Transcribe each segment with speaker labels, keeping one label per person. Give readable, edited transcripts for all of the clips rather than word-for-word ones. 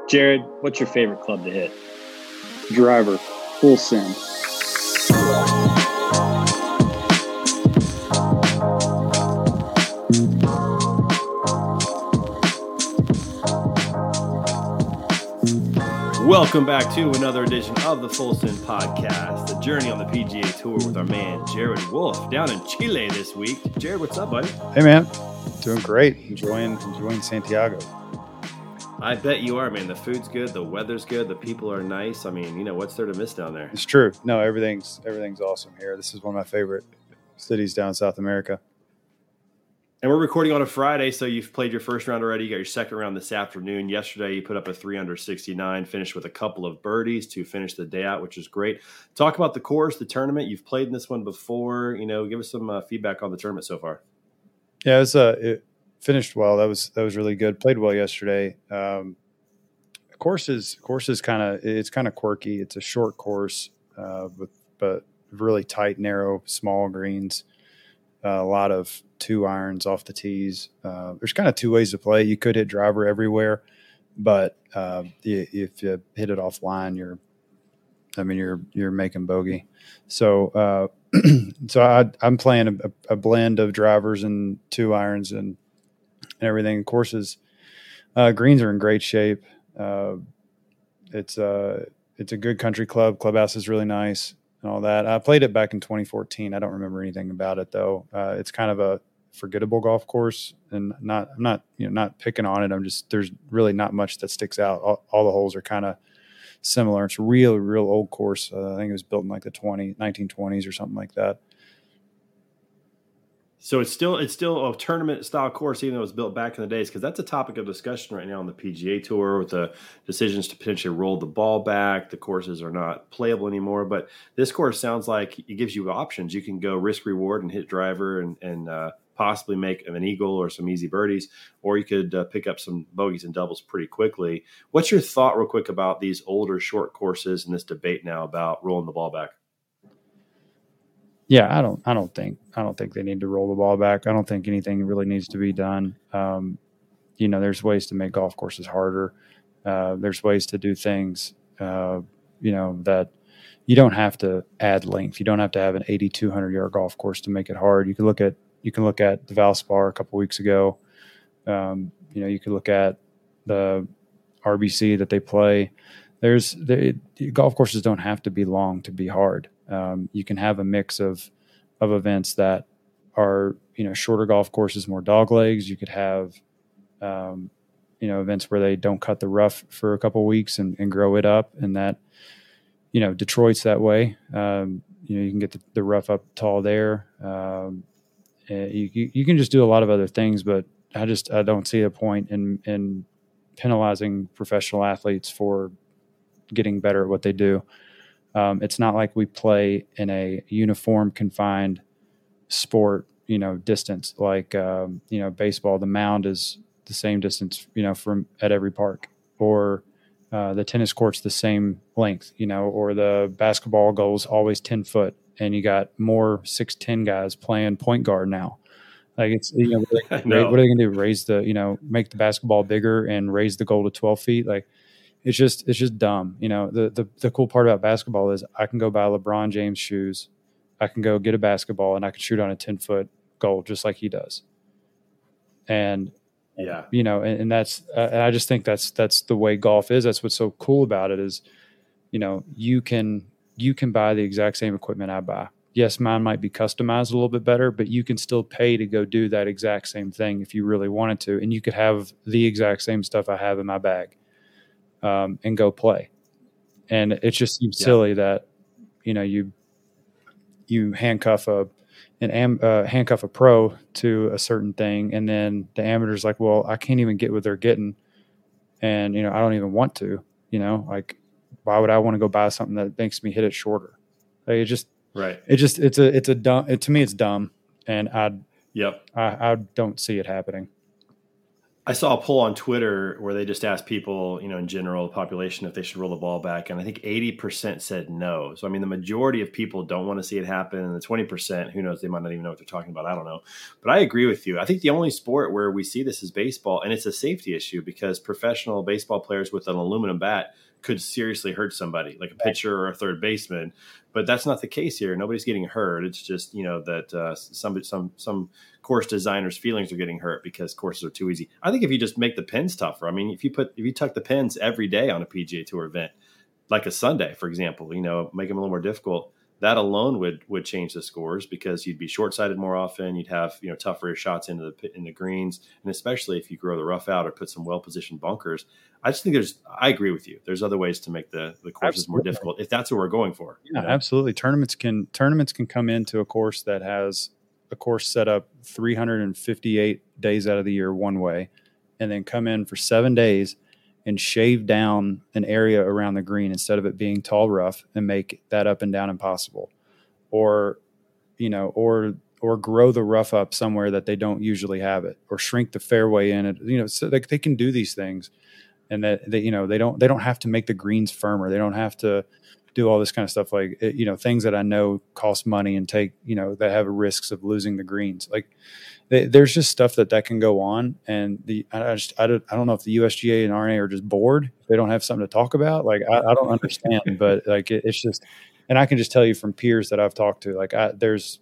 Speaker 1: Jared, what's your favorite club to hit?
Speaker 2: Driver, full send.
Speaker 3: Welcome back to another edition of the Full Send Podcast, the journey on the PGA Tour with our man Jared Wolf down in Chile this week. Jared, what's up, buddy?
Speaker 2: Hey, man. Doing great. Enjoying Santiago.
Speaker 3: I bet you are, man. The food's good, the weather's good, the people are nice. I mean, what's there to miss down there?
Speaker 2: It's true. No, everything's awesome here. This is one of my favorite cities down in South America.
Speaker 3: And we're recording on a Friday, so you've played your first round already. You got your second round this afternoon. Yesterday, you put up a 369, finished with a couple of birdies to finish the day out, which is great. Talk about the course, the tournament. You've played in this one before. Give us some feedback on the tournament so far.
Speaker 2: Yeah, it finished well. That was really good. Played well yesterday. Course is kind of quirky. It's a short course, but really tight, narrow, small greens. A lot of 2 irons off the tees. There's kind of 2 ways to play. You could hit driver everywhere, but if you hit it offline, you're making bogey. So I'm playing a blend of drivers and 2 irons and everything. Courses, greens are in great shape. It's a good country club. Clubhouse is really nice and all that. I played it back in 2014. I don't remember anything about it though. It's kind of a forgettable golf course, and I'm not picking on it. There's really not much that sticks out. All the holes are kind of similar. It's a real old course. I think it was built in like the 1920s or something like that.
Speaker 3: So it's still a tournament style course, even though it was built back in the days, because that's a topic of discussion right now on the PGA Tour with the decisions to potentially roll the ball back. The courses are not playable anymore, but this course sounds like it gives you options. You can go risk reward and hit driver and possibly make an eagle or some easy birdies, or you could pick up some bogeys and doubles pretty quickly. What's your thought, real quick, about these older short courses and this debate now about rolling the ball back?
Speaker 2: Yeah, I don't think they need to roll the ball back. I don't think anything really needs to be done. There's ways to make golf courses harder. There's ways to do things, that you don't have to add length. You don't have to have an 8,200 yard golf course to make it hard. You can look at the Valspar a couple weeks ago. You could look at the RBC that they play. Golf courses don't have to be long to be hard. You can have a mix of events that are, shorter golf courses, more dog legs. You could have, events where they don't cut the rough for a couple of weeks and grow it up. And that, Detroit's that way. You can get the rough up tall there. You can just do a lot of other things, but I don't see a point in penalizing professional athletes for getting better at what they do. It's not like we play in a uniform confined sport, distance like, baseball. The mound is the same distance, from at every park, or the tennis court's the same length, or the basketball goal's always 10 foot and you got more 6'10" guys playing point guard now. Like it's, what are they going to do? Raise the, make the basketball bigger and raise the goal to 12 feet. Like, it's just dumb. The cool part about basketball is I can go buy LeBron James shoes. I can go get a basketball and I can shoot on a 10-foot goal just like he does. And,
Speaker 3: yeah,
Speaker 2: and that's, I just think that's the way golf is. That's what's so cool about it is, you can buy the exact same equipment I buy. Yes, mine might be customized a little bit better, but you can still pay to go do that exact same thing if you really wanted to. And you could have the exact same stuff I have in my bag. And go play. And it just seems silly that, you handcuff a pro to a certain thing. And then the amateur's like, well, I can't even get what they're getting. And, I don't even want to, why would I want to go buy something that makes me hit it shorter? Like to me, it's dumb. And I don't see it happening.
Speaker 3: I saw a poll on Twitter where they just asked people, in general, the population, if they should roll the ball back. And I think 80% said no. So, I mean, the majority of people don't want to see it happen. And the 20%, who knows, they might not even know what they're talking about. I don't know. But I agree with you. I think the only sport where we see this is baseball. And it's a safety issue because professional baseball players with an aluminum bat could seriously hurt somebody, like a pitcher or a third baseman. But that's not the case here. Nobody's getting hurt. It's just, that some course designers' feelings are getting hurt because courses are too easy. I think if you just make the pins tougher, I mean, if you tuck the pins every day on a PGA Tour event, like a Sunday, for example, make them a little more difficult, that alone would change the scores because you'd be short-sighted more often. You'd have, tougher shots in the greens. And especially if you grow the rough out or put some well-positioned bunkers, I just think I agree with you. There's other ways to make the courses more difficult if that's what we're going for.
Speaker 2: Yeah, absolutely. Tournaments can come into a course that has a course set up 358 days out of the year one way, and then come in for 7 days and shave down an area around the green instead of it being tall rough and make that up and down impossible, or grow the rough up somewhere that they don't usually have it, or shrink the fairway in it, so they can do these things, and that they don't have to make the greens firmer. They don't have to do all this kind of stuff, like, things that I know cost money and take, that have risks of losing the greens. Like, there's just stuff that can go on. And I don't know if the USGA and R&A are just bored. They don't have something to talk about. Like, I don't understand, but like, it's just, and I can just tell you from peers that I've talked to, like, there's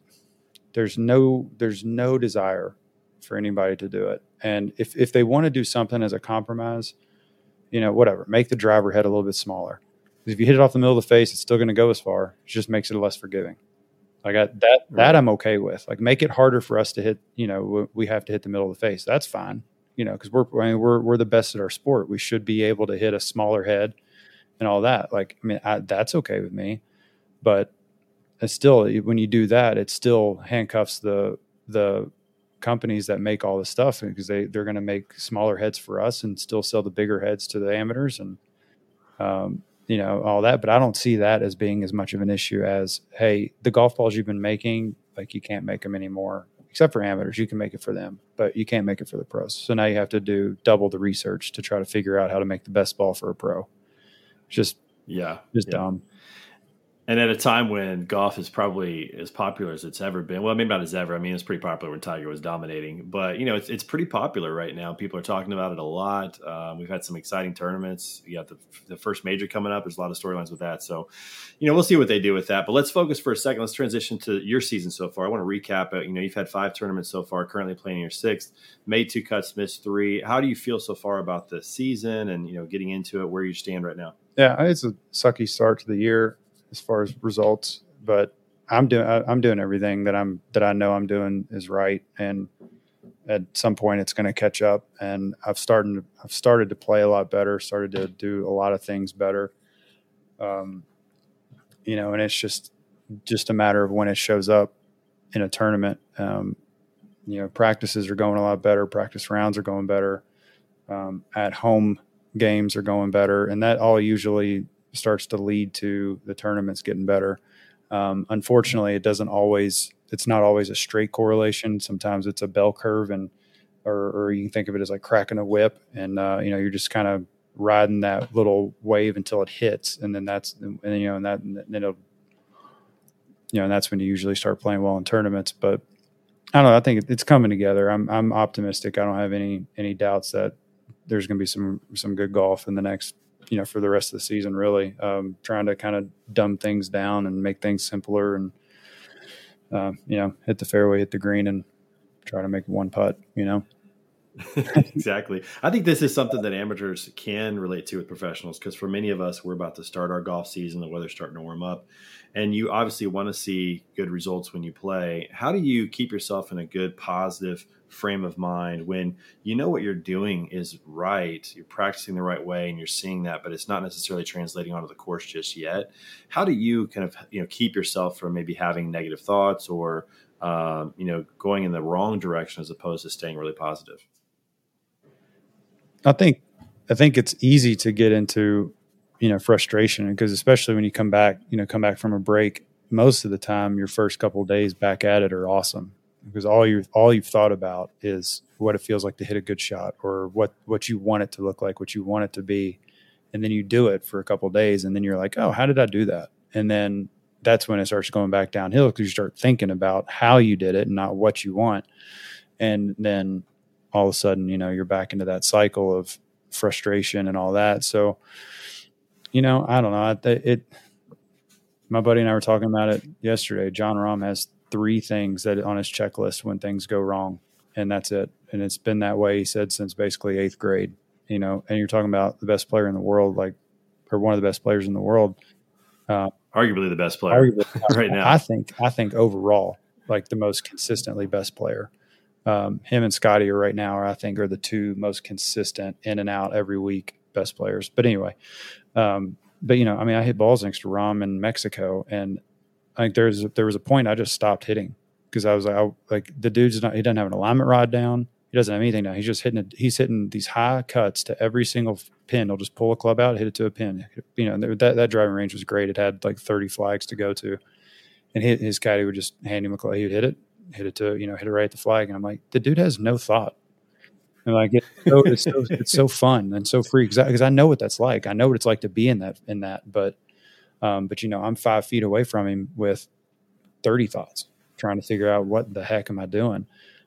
Speaker 2: no desire for anybody to do it. And if they want to do something as a compromise, whatever, make the driver head a little bit smaller. If you hit it off the middle of the face, it's still going to go as far. It just makes it less forgiving. Like that I'm okay with. Like, make it harder for us to hit. We have to hit the middle of the face. That's fine. Because we're the best at our sport. We should be able to hit a smaller head and all that. Like, I mean, that's okay with me. But it's still, when you do that, it still handcuffs the companies that make all this stuff, because they're going to make smaller heads for us and still sell the bigger heads to the amateurs and all that. But I don't see that as being as much of an issue as, hey, the golf balls you've been making, like, you can't make them anymore, except for amateurs. You can make it for them, but you can't make it for the pros. So now you have to do double the research to try to figure out how to make the best ball for a pro. Just dumb.
Speaker 3: And at a time when golf is probably as popular as it's ever been. Well, maybe not as ever. I mean, it's pretty popular when Tiger was dominating. But, it's pretty popular right now. People are talking about it a lot. We've had some exciting tournaments. You got the first major coming up. There's a lot of storylines with that. So, we'll see what they do with that. But let's focus for a second. Let's transition to your season so far. I want to recap it. You've had 5 tournaments so far, currently playing your 6th. Made 2 cuts, missed 3. How do you feel so far about the season and, getting into it, where you stand right now?
Speaker 2: Yeah, it's a sucky start to the year as far as results, but I'm doing everything that I know I'm doing is right, and at some point it's going to catch up. And I've started to play a lot better, started to do a lot of things better, and it's just a matter of when it shows up in a tournament. Practices are going a lot better, practice rounds are going better, at home games are going better, and that all usually starts to lead to the tournaments getting better. Unfortunately, it's not always a straight correlation. Sometimes it's a bell curve, or you can think of it as like cracking a whip, and you're just kind of riding that little wave until it hits, and then that's when you usually start playing well in tournaments. But I don't know. I think it's coming together. I'm optimistic. I don't have any doubts that there's going to be some good golf in the next, for the rest of the season, really. Trying to kind of dumb things down and make things simpler and, hit the fairway, hit the green, and try to make one putt,
Speaker 3: Exactly. I think this is something that amateurs can relate to with professionals, because for many of us, we're about to start our golf season. The weather's starting to warm up, and you obviously want to see good results when you play. How do you keep yourself in a good, positive frame of mind when you know what you're doing is right, you're practicing the right way, and you're seeing that, but it's not necessarily translating onto the course just yet? How do you kind of keep yourself from maybe having negative thoughts or going in the wrong direction as opposed to staying really positive?
Speaker 2: I think it's easy to get into, frustration, because especially when you come back from a break, most of the time your first couple of days back at it are awesome, because all you've thought about is what it feels like to hit a good shot, or what you want it to look like, what you want it to be. And then you do it for a couple of days, and then you're like, oh, how did I do that? And then that's when it starts going back downhill, because you start thinking about how you did it and not what you want. And then all of a sudden, you're back into that cycle of frustration and all that. So, I don't know. My buddy and I were talking about it yesterday. John Rahm has 3 things that on his checklist when things go wrong, and that's it. And it's been that way, he said, since basically 8th grade, and you're talking about the best player in the world, or one of the best players in the world.
Speaker 3: Arguably the best player right now.
Speaker 2: I think overall, like the most consistently best player. Him and Scotty are the 2 most consistent in and out every week best players. But anyway, I hit balls next to Rahm in Mexico, and I think there was a point I just stopped hitting, because I was like, the dude's he doesn't have an alignment rod down. He doesn't have anything down. He's just hitting these high cuts to every single pin. He'll just pull a club out, hit it to a pin. That driving range was great. It had like 30 flags to go to, and his caddy would just hand him a club. He would hit it to, hit it right at the flag. And I'm like, the dude has no thought. And like, it's so fun and so free, because I know what that's like. I know what it's like to be in that. But I'm 5 feet away from him with 30 thoughts, trying to figure out what the heck am I doing.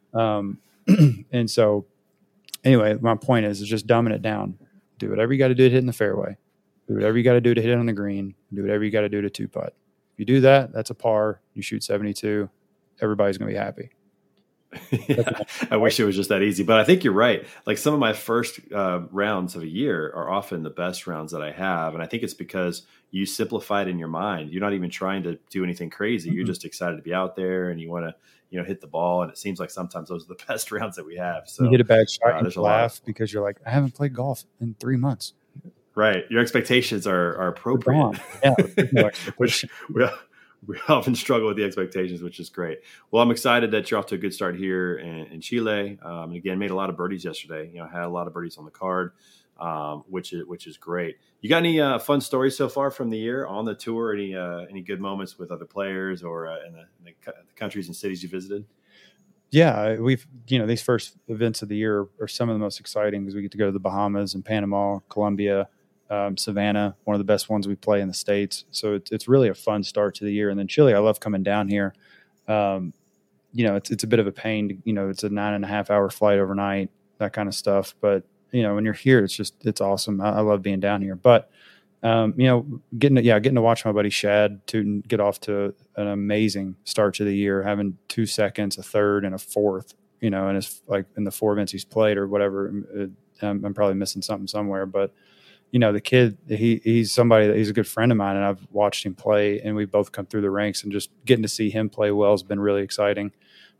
Speaker 2: And so anyway, my point is just dumbing it down. Do whatever you got to do to hit in the fairway. Do whatever you got to do to hit it on the green. Do whatever you got to do to 2-putt. If you do that, that's a par. You shoot 72. Everybody's going to be happy.
Speaker 3: Yeah, I wish it was just that easy, but I think you're right. Like, some of my first rounds of a year are often the best rounds that I have. And I think it's because you simplify it in your mind. You're not even trying to do anything crazy. Mm-hmm. You're just excited to be out there, and you want to, hit the ball. And it seems like sometimes those are the best rounds that we have. So
Speaker 2: you hit a bad shot, and you laugh because you're like, I haven't played golf in 3 months.
Speaker 3: Right. Your expectations are appropriate.
Speaker 2: Yeah. No expectation.
Speaker 3: Which we often struggle with the expectations, which is great. Well, I'm excited that you're off to a good start here in Chile. And again, made a lot of birdies yesterday. Had a lot of birdies on the card, which is great. You got any fun stories so far from the year on the tour? Any good moments with other players, or in the countries and cities you visited?
Speaker 2: Yeah, we've these first events of the year are some of the most exciting, because we get to go to the Bahamas and Panama, Colombia. Savannah, one of the best ones we play in the States. So it's really a fun start to the year. And then Chile, I love coming down here. It's a bit of a pain. It's a 9.5-hour flight overnight, that kind of stuff. But, when you're here, it's awesome. I love being down here. But, getting to watch my buddy Shad Tootin get off to an amazing start to the year, having 2 seconds, a third, and a fourth, and it's like in the 4 events he's played or whatever. I'm probably missing something somewhere, but the kid, he's somebody that he's a good friend of mine, and I've watched him play, and we've both come through the ranks, and just getting to see him play well has been really exciting.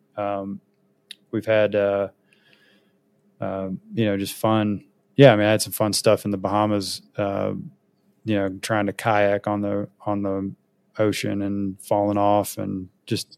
Speaker 2: We've had, just fun. Yeah. I mean, I had some fun stuff in the Bahamas, trying to kayak on the ocean and falling off, and just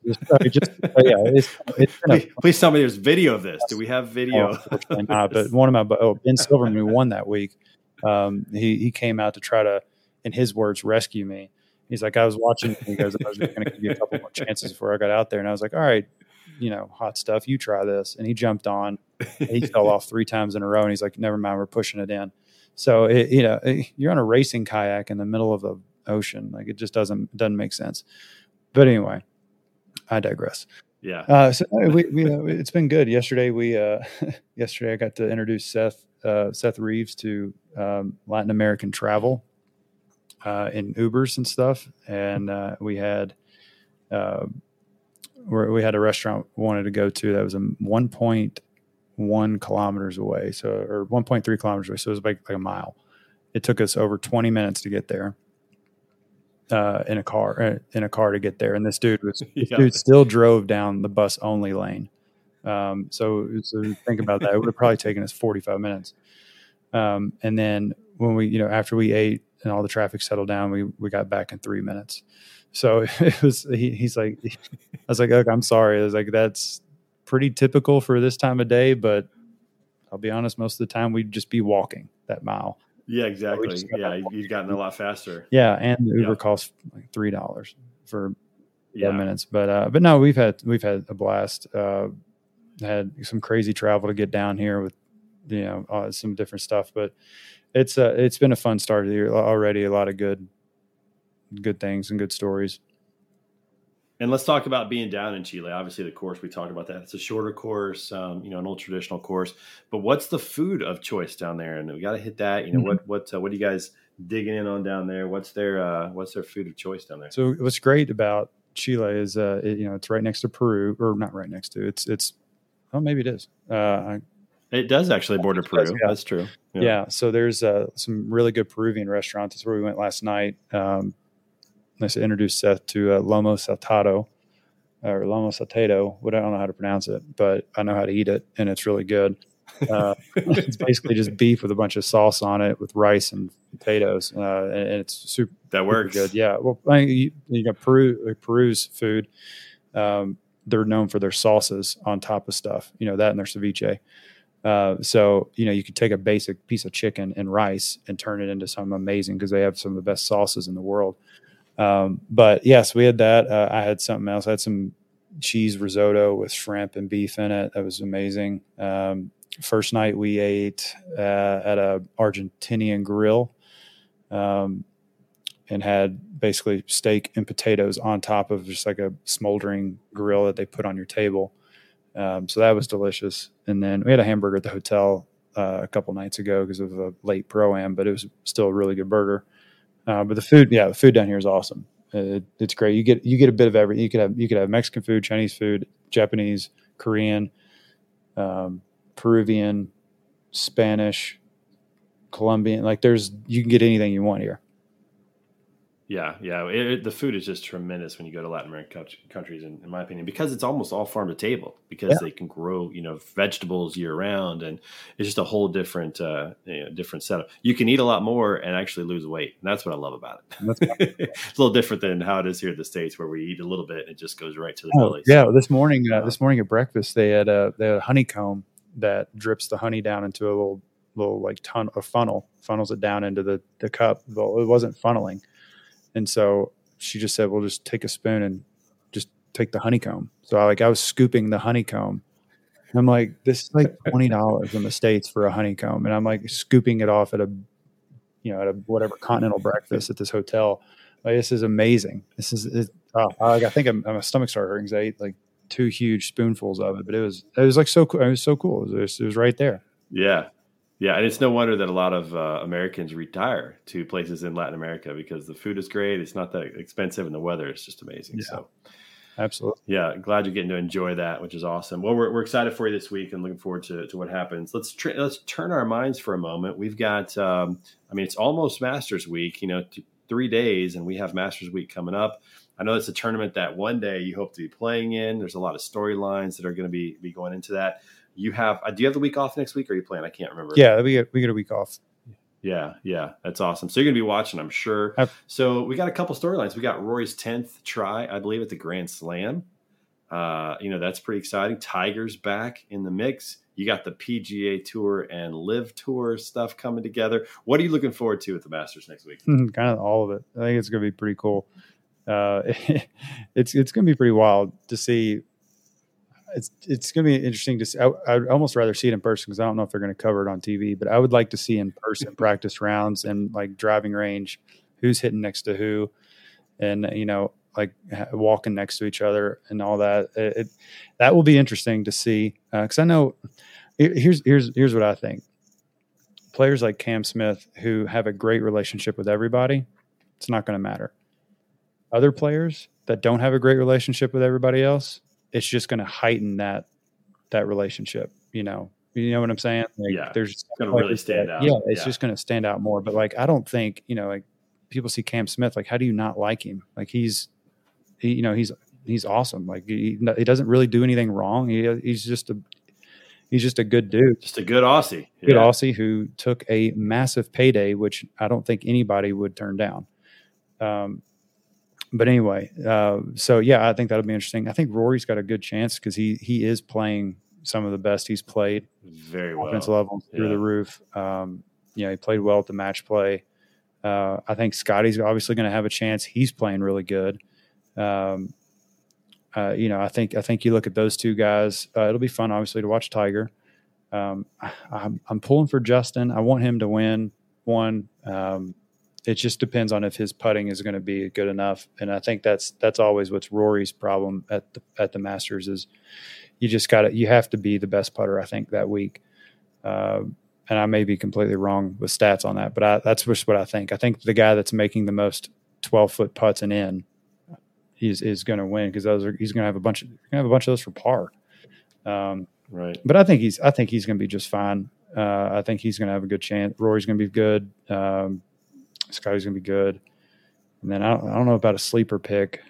Speaker 3: please tell me there's video of this. Do we have video?
Speaker 2: Unfortunately not, but one of my, Ben Silverman, who won that week, he came out to try to, in his words, rescue me. He's like, I was watching, he goes, I was going to give you a couple more chances before I got out there. And I was like, all right, hot stuff, you try this. And he jumped on, he fell off 3 times in a row. And he's like, never mind, we're pushing it in. So, you're on a racing kayak in the middle of the ocean. Like, it just doesn't make sense. But anyway, I digress.
Speaker 3: Yeah.
Speaker 2: So we it's been good. Yesterday I got to introduce Seth Reeves to Latin American travel in Ubers and stuff, and we had a restaurant we wanted to go to that was 1.1 kilometers away, or 1.3 kilometers away. So it was like a mile. It took us over 20 minutes to get there. In a car to get there, and this dude still drove down the bus only lane. So think about that. It would have probably taken us 45 minutes. And then when we, after we ate and all the traffic settled down, we got back in 3 minutes. So it was. He's like, I was like, look, I'm sorry. I was like, that's pretty typical for this time of day, but I'll be honest, most of the time we'd just be walking that mile.
Speaker 3: Yeah, exactly. Yeah, you've gotten a lot faster.
Speaker 2: Yeah, and the Uber costs like $3 for minutes. But no, we've had a blast. Had some crazy travel to get down here with, some different stuff, but it's been a fun start of the year already. A lot of good things and good stories.
Speaker 3: And let's talk about being down in Chile. Obviously, the course, we talked about that. It's a shorter course, an old traditional course. But what's the food of choice down there? And we got to hit that. What are you guys digging in on down there? What's their food of choice down there?
Speaker 2: So what's great about Chile is it's right next to Peru, or not right next to. It's maybe it is.
Speaker 3: It does actually border Peru.
Speaker 2: Yeah.
Speaker 3: That's true.
Speaker 2: Yeah. So there's some really good Peruvian restaurants. That's where we went last night. Nice to introduce Seth to Lomo Saltado or Lomo Saltado. I don't know how to pronounce it, but I know how to eat it, and it's really good. It's basically just beef with a bunch of sauce on it with rice and potatoes, and it's super.
Speaker 3: That works.
Speaker 2: Super good. Yeah. Well, you got Peru's food. They're known for their sauces on top of stuff. That and their ceviche. So you could take a basic piece of chicken and rice and turn it into something amazing because they have some of the best sauces in the world. But yes, we had that. I had something else. I had some cheese risotto with shrimp and beef in it. That was amazing. First night we ate at a Argentinian grill, and had basically steak and potatoes on top of just like a smoldering grill that they put on your table. So that was delicious. And then we had a hamburger at the hotel a couple nights ago because of a late pro-am, but it was still a really good burger. But the food down here is awesome. It's great. You get a bit of everything. You could have Mexican food, Chinese food, Japanese, Korean, Peruvian, Spanish, Colombian. Like you can get anything you want here.
Speaker 3: Yeah. The food is just tremendous when you go to Latin American countries, in my opinion, because it's almost all farm to table, because they can grow, vegetables year round, and it's just a whole different setup. You can eat a lot more and actually lose weight, and that's what I love about it. It's a little different than how it is here in the States, where we eat a little bit and it just goes right to the belly.
Speaker 2: Yeah, this morning at breakfast they had a honeycomb that drips the honey down into a little like funnels it down into the cup. Well, it wasn't funneling. And so she just said, "Well, just take a spoon and just take the honeycomb." So I was scooping the honeycomb. And I'm like, this is like $20 in the States for a honeycomb. And I'm like scooping it off at a whatever continental breakfast at this hotel. Like, this is amazing. I think my stomach started hurting because I ate like 2 huge spoonfuls of it, but it was like so cool. It was so cool. It was right there.
Speaker 3: Yeah. Yeah, and it's no wonder that a lot of Americans retire to places in Latin America, because the food is great. It's not that expensive, and the weather is just amazing. Yeah, so,
Speaker 2: absolutely.
Speaker 3: Yeah, glad you're getting to enjoy that, which is awesome. Well, we're excited for you this week and looking forward to what happens. Let's turn our minds for a moment. We've got, it's almost Masters Week. 3 days, and we have Masters Week coming up. I know it's a tournament that one day you hope to be playing in. There's a lot of storylines that are going to be going into that. Do you have the week off next week, or are you playing? I can't remember.
Speaker 2: Yeah, we get a week off.
Speaker 3: Yeah, that's awesome. So you're going to be watching, I'm sure. So we got a couple storylines. We got Rory's 10th try, I believe, at the Grand Slam. That's pretty exciting. Tiger's back in the mix. You got the PGA Tour and Live Tour stuff coming together. What are you looking forward to at the Masters next week?
Speaker 2: Kind of all of it. I think it's going to be pretty cool. It's going to be pretty wild to see. It's going to be interesting to see. I'd almost rather see it in person because I don't know if they're going to cover it on TV, but I would like to see in person practice rounds and like driving range, who's hitting next to who, and like walking next to each other and all that. That will be interesting to see because I know here's what I think. Players like Cam Smith, who have a great relationship with everybody, it's not going to matter. Other players that don't have a great relationship with everybody else, it's just going to heighten that relationship. You know what I'm saying? Like,
Speaker 3: there's going to really stand out.
Speaker 2: Yeah, it's just going to stand out more. But like, I don't think like people see Cam Smith, like, how do you not like him? Like he's awesome. Like he doesn't really do anything wrong. He's just a good dude.
Speaker 3: Just a good Aussie.
Speaker 2: Good Aussie who took a massive payday, which I don't think anybody would turn down. But anyway, so yeah, I think that'll be interesting. I think Rory's got a good chance because he is playing some of the best he's played.
Speaker 3: Very well.
Speaker 2: Offense level through the roof. He played well at the match play. I think Scotty's obviously going to have a chance. He's playing really good. I think you look at those two guys. It'll be fun, obviously, to watch Tiger. I'm pulling for Justin. I want him to win one. It just depends on if his putting is going to be good enough, and I think that's always what's Rory's problem at the Masters is you have to be the best putter, I think, that week. And I may be completely wrong with stats on that, but that's just what I think. I think the guy that's making the most 12-foot putts and in is going to win because he's going to have a bunch of those for par.
Speaker 3: Right.
Speaker 2: But I think he's going to be just fine. I think he's going to have a good chance. Rory's going to be good. Scotty's going to be good. And then I don't know about a sleeper pick.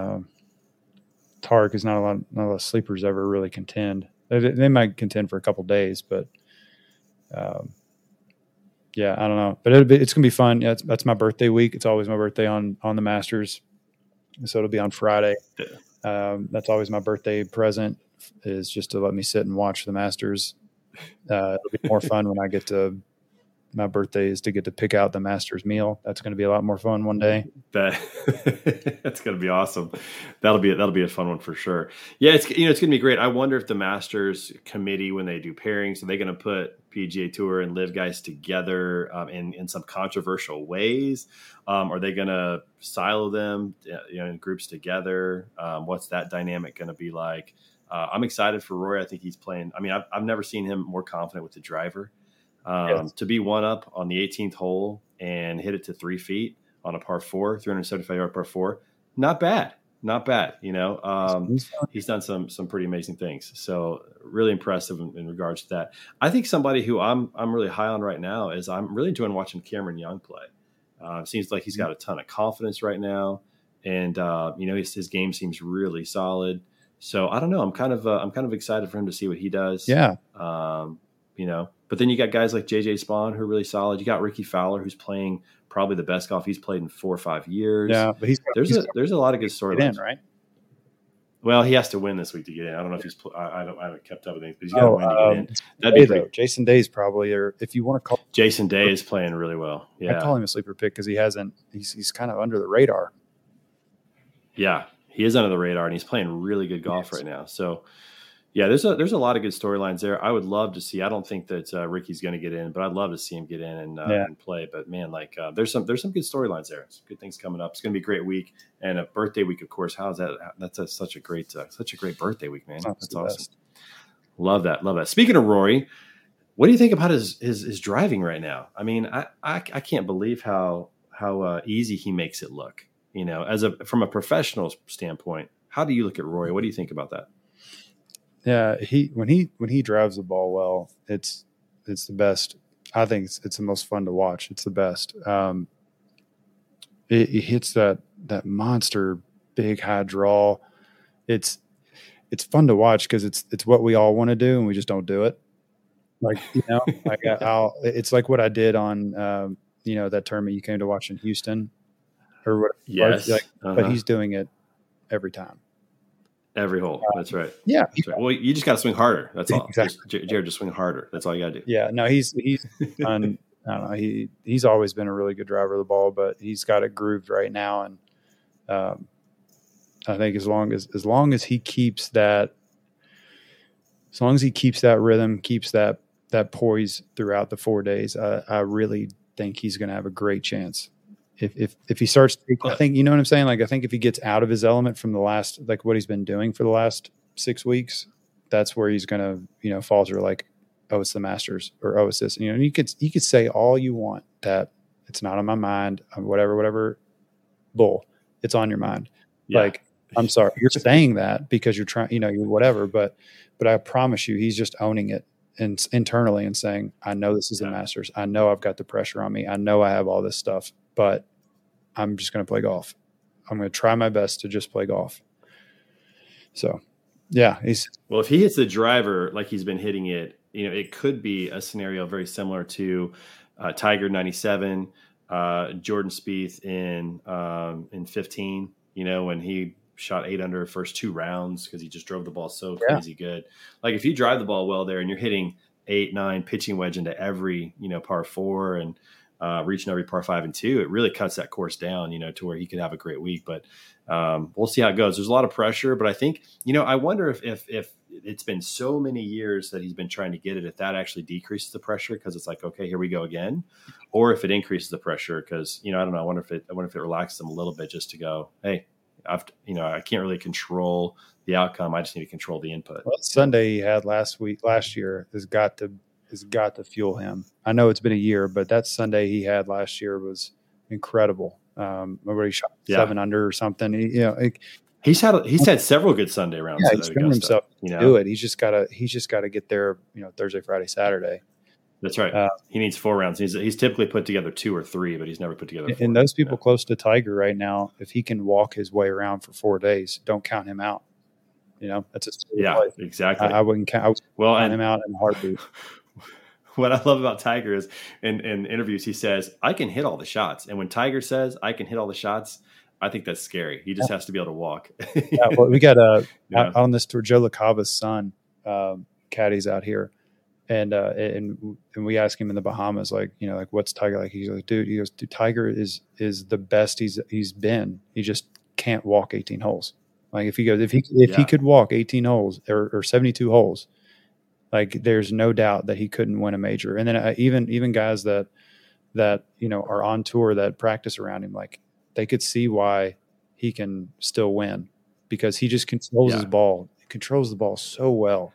Speaker 2: Tark is not a lot of sleepers ever really contend. They might contend for a couple days, but I don't know. But it's going to be fun. Yeah, that's my birthday week. It's always my birthday on the Masters, so it'll be on Friday. That's always my birthday present, is just to let me sit and watch the Masters. It'll be more fun when I get to. My birthday is to get to pick out the Masters meal. That's going to be a lot more fun one day.
Speaker 3: That's going to be awesome. That'll be a fun one for sure. Yeah, it's going to be great. I wonder if the Masters committee, when they do pairings, are they going to put PGA Tour and Live guys together in some controversial ways? Are they going to silo them in groups together? What's that dynamic going to be like? I'm excited for Rory. I think he's playing. I mean, I've never seen him more confident with the driver.
Speaker 2: Yes.
Speaker 3: To be one up on the 18th hole and hit it to 3 feet on a par 4, 375-yard par 4, not bad. He's done some pretty amazing things. So really impressive in regards to that. I think somebody who I'm really high on right now is I'm really enjoying watching Cameron Young play. Seems like he's got a ton of confidence right now, and his game seems really solid. So I don't know. I'm kind of excited for him to see what he does.
Speaker 2: Yeah.
Speaker 3: But then you got guys like JJ Spawn who are really solid. You got Ricky Fowler, who's playing probably the best golf he's played in 4 or 5 years.
Speaker 2: Yeah, but
Speaker 3: there's a lot of good storylines,
Speaker 2: right?
Speaker 3: Well, he has to win this week to get in. I don't know if he's. I haven't kept up with things, but he's got to win to get in.
Speaker 2: That'd be though. Jason Day's probably, or if you want to call
Speaker 3: Jason Day is playing really well. Yeah,
Speaker 2: I call him a sleeper pick because he's kind of under the radar.
Speaker 3: Yeah, he is under the radar, and he's playing really good golf right now. So. Yeah, there's a lot of good storylines there. I would love to see. I don't think that Ricky's going to get in, but I'd love to see him get in and play. But man, there's some good storylines there. Some good things coming up. It's going to be a great week and a birthday week, of course. How's that? That's such a great birthday week, man. That's awesome. Best. Love that. Speaking of Rory, what do you think about his driving right now? I mean, I can't believe how easy he makes it look. From a professional standpoint, how do you look at Rory? What do you think about that?
Speaker 2: Yeah, when he drives the ball well, it's the best. I think it's the most fun to watch. It's the best. It hits that monster big high draw. It's fun to watch because it's what we all want to do and we just don't do it. It's like what I did on that tournament you came to watch in Houston or what?
Speaker 3: Yes,
Speaker 2: but he's doing it every time.
Speaker 3: Every hole. That's right.
Speaker 2: Yeah.
Speaker 3: That's right. Well, you just got to swing harder. That's all.
Speaker 2: Exactly.
Speaker 3: Jared, just swing harder. That's all you got to do.
Speaker 2: Yeah. No, he's I don't know. He's always been a really good driver of the ball, but he's got it grooved right now. And I think as long as he keeps that rhythm, keeps that poise throughout the 4 days, I really think he's going to have a great chance. If he starts, I think, you know what I'm saying? Like, I think if he gets out of his element from the last, like what he's been doing for the last 6 weeks, that's where he's going to, falter like, oh, it's the Masters or, oh, it's this. And you could say all you want that it's not on my mind, whatever bull, it's on your mind. Yeah. Like, I'm sorry, you're saying that because you're trying, you're whatever, but I promise you, he's just owning it and internally and saying, I know this is the Masters. I know I've got the pressure on me. I know I have all this stuff, but I'm just going to play golf. I'm going to try my best to just play golf. So, yeah.
Speaker 3: Well, if he hits the driver like he's been hitting it, it could be a scenario very similar to Tiger 97, Jordan Spieth in 15, when he shot 8 under first 2 rounds because he just drove the ball so crazy good. Like if you drive the ball well there and you're hitting 8, 9 pitching wedge into every, par 4 and reaching every par 5 and 2, it really cuts that course down, to where he could have a great week. But we'll see how it goes. There's a lot of pressure, but I think, I wonder if it's been so many years that he's been trying to get it, if that actually decreases the pressure, because it's like, okay, here we go again, or if it increases the pressure, because, I don't know. I wonder if it relaxes him a little bit, just to go, hey, I can't really control the outcome. I just need to control the input.
Speaker 2: Well, Sunday he had last year has got to fuel him. I know it's been a year, but that Sunday he had last year was incredible. Where he shot 7 under or something.
Speaker 3: He's had several good Sunday rounds.
Speaker 2: Yeah, he's proven himself to do it. He's just got to get there. Thursday, Friday, Saturday.
Speaker 3: That's right. He needs 4 rounds. He's typically put together 2 or 3, but he's never put together 4.
Speaker 2: And those people close to Tiger right now, if he can walk his way around for 4 days, don't count him out. That's
Speaker 3: play. Exactly.
Speaker 2: I wouldn't count. Count him out in a heartbeat.
Speaker 3: What I love about Tiger is in interviews, he says, I can hit all the shots. And when Tiger says I can hit all the shots, I think that's scary. He just has to be able to walk.
Speaker 2: Yeah, well, we got on this tour, Joe LaCava's son, caddies out here. And we asked him in the Bahamas, like what's Tiger like? He's like, dude, Tiger is the best he's been. He just can't walk 18 holes. Like if he could walk 18 holes or 72 holes, like there's no doubt that he couldn't win a major. And then even guys that are on tour that practice around him, like they could see why he can still win, because he just controls his ball. He controls the ball so well.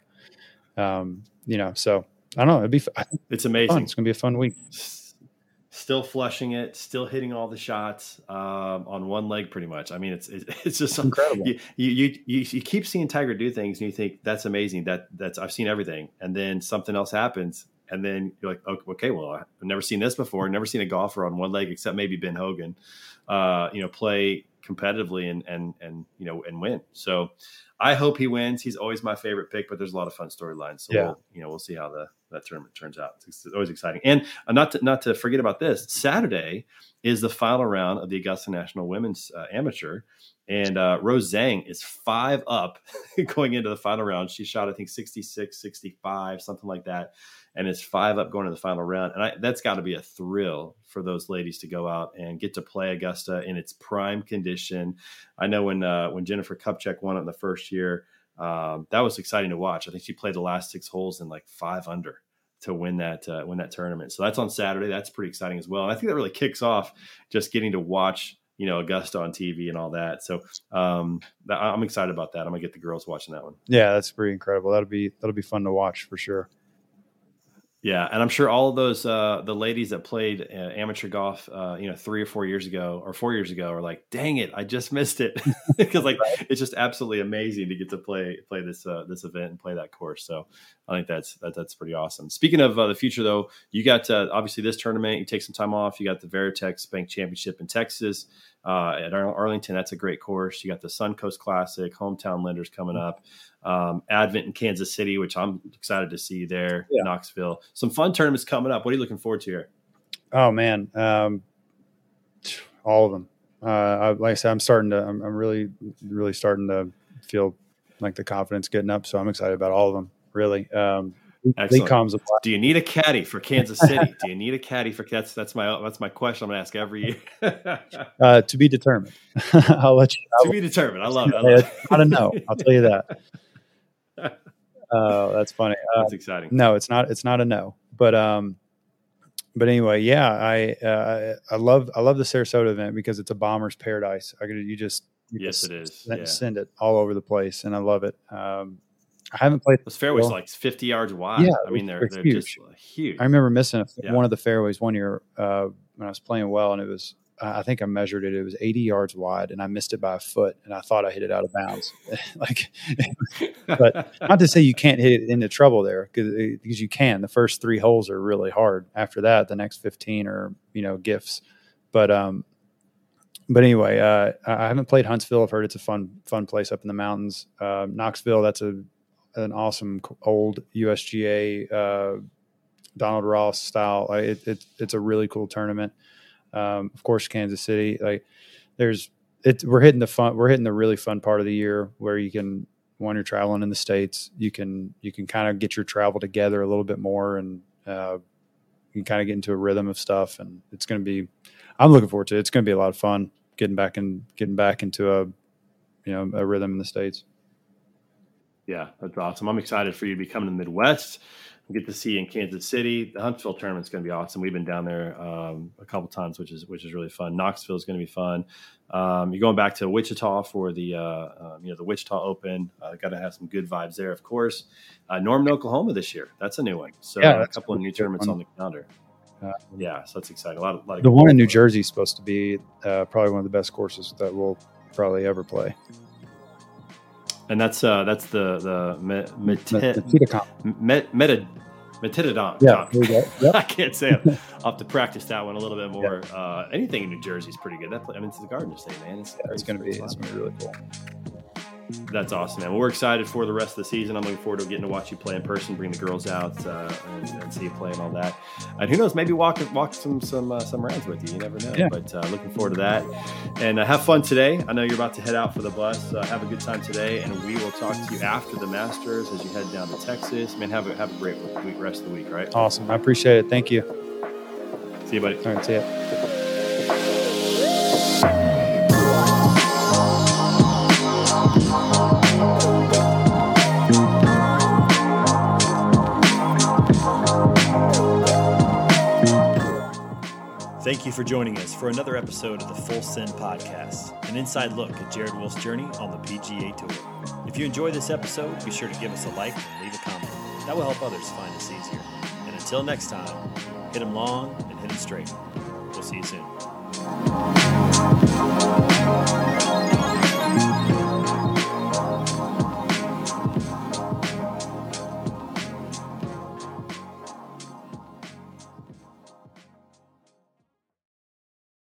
Speaker 2: So I don't know.
Speaker 3: It's amazing.
Speaker 2: Fun. It's going to be a fun week.
Speaker 3: Still flushing it, still hitting all the shots on one leg, pretty much. I mean, it's just
Speaker 2: incredible.
Speaker 3: You keep seeing Tiger do things, and you think that's amazing. That's I've seen everything, and then something else happens, and then you're like, okay, well, I've never seen this before. Never seen a golfer on one leg except maybe Ben Hogan, play competitively and win. So I hope he wins. He's always my favorite pick, but there's a lot of fun storylines. So we'll see how that tournament turns out. It's always exciting. And not to forget about this, Saturday is the final round of the Augusta National Women's Amateur. And Rose Zhang is 5 up going into the final round. She shot, I think, 66, 65, something like that. And it's 5 up going to the final round. And that's got to be a thrill for those ladies to go out and get to play Augusta in its prime condition. I know when Jennifer Kupchak won it in the first year, that was exciting to watch. I think she played the last 6 holes in like 5 under to win that tournament. So that's on Saturday. That's pretty exciting as well. And I think that really kicks off just getting to watch Augusta on TV and all that. So I'm excited about that. I'm gonna get the girls watching that one.
Speaker 2: Yeah, that's pretty incredible. That'll be fun to watch for sure.
Speaker 3: Yeah, and I'm sure all of those the ladies that played amateur golf, 3 or 4 years ago or 4 years ago, are like, dang it, I just missed it, because it's just absolutely amazing to get to play this event and play that course. So I think that's pretty awesome. Speaking of the future, though, you got obviously this tournament. You take some time off. You got the Veritex Bank Championship in Texas at Arlington. That's a great course. You got the Suncoast Classic, Hometown Lenders coming up. Advent in Kansas City, which I'm excited to see there. Knoxville, some fun tournaments coming up. What are you looking forward to here?
Speaker 2: Oh man, all of them. Like I said, I'm really starting to feel like the confidence getting up. So I'm excited about all of them. Really.
Speaker 3: Excellent. Do you need a caddy for Kansas City? Do you need a caddy for that's my question I'm gonna ask every
Speaker 2: year. To be determined. I'll let you.
Speaker 3: To be determined. I love it.
Speaker 2: I don't know. I'll tell you that. That's funny.
Speaker 3: That's exciting.
Speaker 2: No, it's not a no. But anyway, yeah, I love the Sarasota event because it's a bomber's paradise.
Speaker 3: Yes, it is.
Speaker 2: Send it all over the place, and I love it. I haven't played
Speaker 3: those fairways like 50 yards wide.
Speaker 2: Yeah,
Speaker 3: I mean they're just huge.
Speaker 2: I remember missing one of the fairways one year when I was playing well, and it was I think I measured it. It was 80 yards wide, and I missed it by a foot, and I thought I hit it out of bounds. But not to say you can't hit it into trouble there, because you can. The first 3 holes are really hard. After that, the next 15 are gifts. But anyway, I haven't played Huntsville. I've heard it's a fun place up in the mountains. Knoxville, that's an awesome old USGA Donald Ross style. It's a really cool tournament. Of course, Kansas City. We're hitting the really fun part of the year where you can, when you're traveling in the States, you can kind of get your travel together a little bit more, and you kind of get into a rhythm of stuff, and I'm looking forward to it. It's going to be a lot of fun getting back into a rhythm in the States.
Speaker 3: Yeah, that's awesome. I'm excited for you to be coming to the Midwest and get to see you in Kansas City. The Huntsville tournament's going to be awesome. We've been down there a couple times, which is really fun. Knoxville is going to be fun. You're going back to Wichita for the the Wichita Open. Got to have some good vibes there, of course. Norman, Oklahoma this year. That's a new one. So a couple of new tournaments on the calendar. So that's exciting. A lot of
Speaker 2: the one in New Jersey is supposed to be probably one of the best courses that we'll probably ever play.
Speaker 3: And that's the Metidodon.
Speaker 2: Yeah, yep.
Speaker 3: I can't say it. I'll have to practice that one a little bit more. Anything in New Jersey is pretty good. It's the Garden State, man.
Speaker 2: It's going to be really cool.
Speaker 3: That's awesome, man. Well, we're excited for the rest of the season. I'm looking forward to getting to watch you play in person, bring the girls out, and see you play and all that. And who knows, maybe walk some rounds with you. You never know.
Speaker 2: Yeah.
Speaker 3: But looking forward to that. And have fun today. I know you're about to head out for the bus. Have a good time today, and we will talk to you after the Masters as you head down to Texas. Man, have a great rest of the week. All right.
Speaker 2: Awesome. I appreciate it. Thank you.
Speaker 3: See you, buddy.
Speaker 2: All right. See ya.
Speaker 4: Thank you for joining us for another episode of the Full Send Podcast, an inside look at Jared Wolf's journey on the PGA Tour. If you enjoyed this episode, be sure to give us a like and leave a comment. That will help others find us easier. And until next time, hit them long and hit them straight. We'll see you soon.